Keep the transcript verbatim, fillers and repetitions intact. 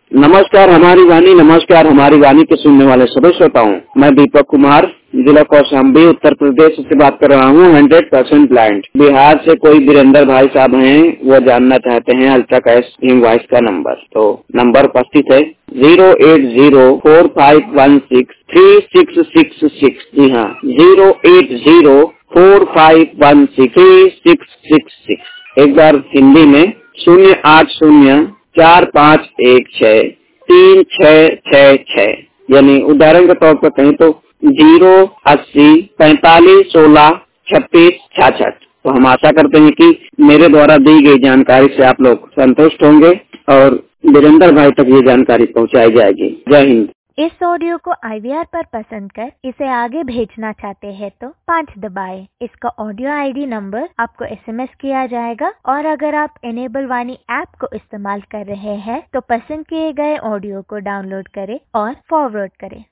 नमस्कार हमारी वाणी, नमस्कार हमारी वाणी के सुनने वाले सभी श्रोताओं। मैं दीपक कुमार जिला कौशाम्बी उत्तर प्रदेश से बात कर रहा हूँ। हंड्रेड परसेंट ब्लाइंड बिहार से कोई वीरेंद्र भाई साहब हैं, वो जानना चाहते हैं अल्ट्रा कैश इनवॉइस का नंबर। तो नंबर उपस्थित है zero eight zero four five one six three six six six. जी हाँ, zero eight zero four five one six three six six six. एक बार हिंदी में शून्य आठ शून्य चार पाँच एक छह तीन छह छह छह, यानी उदाहरण के तौर पर कहें तो जीरो अस्सी पैंतालीस सोलह छत्तीस छाछठ। तो हम आशा करते हैं कि मेरे द्वारा दी गई जानकारी से आप लोग संतुष्ट होंगे और वीरेंद्र भाई तक ये जानकारी पहुंचाई जाएगी। जय हिंद। इस ऑडियो को आई वी आर पर पसंद कर इसे आगे भेजना चाहते हैं तो पाँच दबाएं। इसका ऑडियो आई डी नंबर आपको एस एम एस किया जाएगा और अगर आप इनेबल वाणी ऐप को इस्तेमाल कर रहे हैं तो पसंद किए गए ऑडियो को डाउनलोड करें और फॉरवर्ड करें।